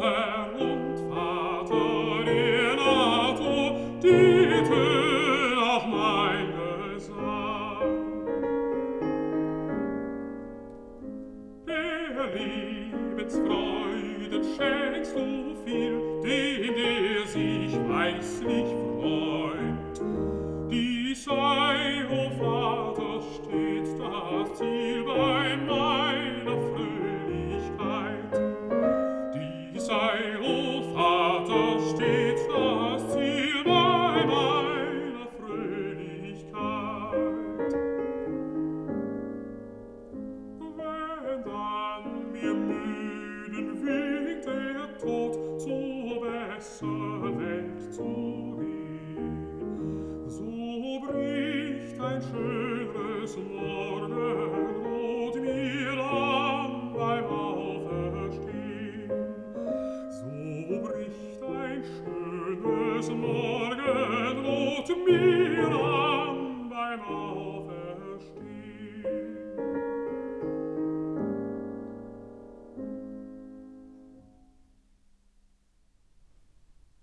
Mutter und Vater in Natur, die tönen auch mein Gesang. Der Lebensfreude schenkst du viel, dem der sich weislich freut. Dies sei, o Vater, stets das Ziel bei meiner Fröhlichkeit. Dies sei, o Vater, stets das Ziel bei meiner Fröhlichkeit. Wenn dann mir müden winkt der Tod, zur besseren Welt zu gehen, so bricht ein schönes Morgenrot mir an beim Auferstehen. So bricht ein schönes Morgenrot mir